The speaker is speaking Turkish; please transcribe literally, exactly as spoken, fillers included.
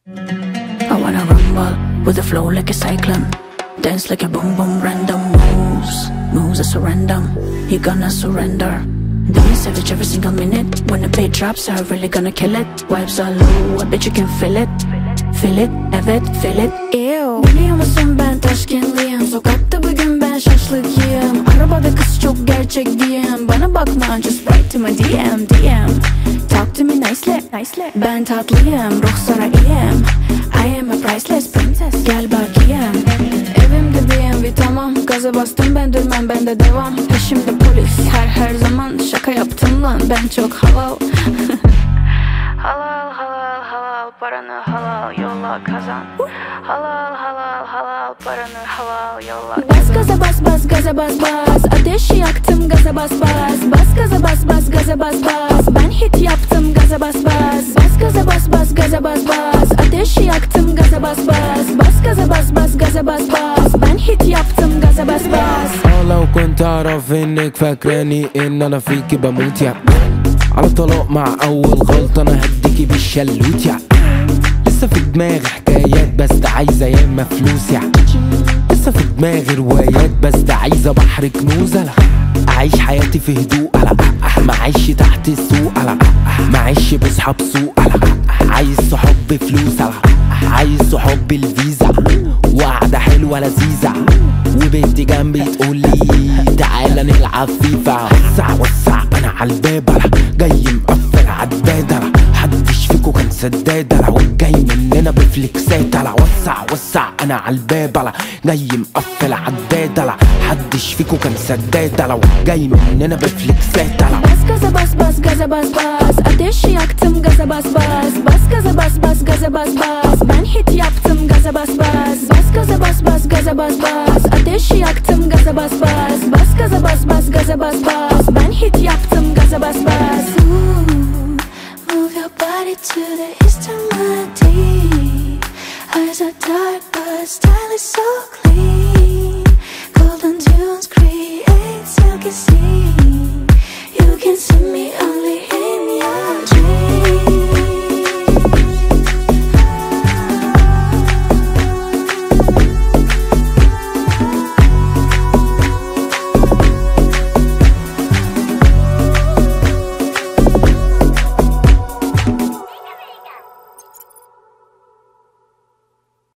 I wanna rumble with a flow like a cyclone, dance like a boom boom random moves, moves I surrender, you gonna surrender. Being savage every single minute. When the beat drops I'm really gonna kill it. Vibes are low, I bet you can feel it. Feel it, evet feel it. Ew. Biliyor musun ben taşkınlıyım, sokakta bugün ben şaşlık yiyem. Arabada kız çok gerçek diyem. Bana bakma just write to my D M D M. Talk to me nicely, nicely. Ben tatlıyım, ruhsara iyiyim. I am a priceless princess, gel bakayım. Evimde B M W tamam, gaza bastım ben durmam bende devam. Peşimde polis her her zaman, şaka yaptım lan ben çok halal. Halal halal halal paranı halal yolla kazan. Halal halal halal paranı halal yolla kazan. Bas gaza bas bas gaza bas bas, ateşi yaktım gaza bas bas. Bas gaza bas bas gaza bas bas, ben hit yaptım gaza bas bas. Bas gaza bas bas gaza bas bas, ateşi yaktım gaza bas bas. Bas gaza bas bas gaza bas bas, ben hit yaptım gaza bas bas. لو كنت اعرف انك فاكراني ان انا فيكي بموت يا على طلاق مع اول غلطة انا هديكي بالشلوت يا لسه في دماغي حكايات بس ده عايزة ياما فلوس يا لسه في دماغي روايات بس ده عايزة بحر كنوز. لا اعيش حياتي في هدوء، لا ما اعيش تحت السوق، لا ما اعيش بصحاب سوق، لا عايز صحاب فلوس، لا عايز صحاب الفيزا وقعدة حلوة لذيذة وبنتي جنبي تقولي تعالى نلعب فيفا. وسع وسع انا عالباب، لا جاي مقفل عالدادة، لا محدش فيكو كان سدادة، لا والجاي مننا بفليكسات. لا وسع وسع انا عالباب، لا جاي مقفل عالدادة، لا محدش فيكو كان سدادة، لا والجاي مننا بفليكسات. لا bas gaza bas bas gaza bas bas, ateşi yaktım gaza bas bas. Bas gaza bas bas gaza bas bas, ben hit yaptım gaza bas bas. Bas gaza bas bas gaza bas bas, ateşi yaktım gaza bas bas. Bas gaza bas bas gaza bas bas, ben hit yaptım gaza bas bas. Ooh, move your body to the east of my D. Eyes are dark but style is so clean. Golden tunes create silky scene. You can see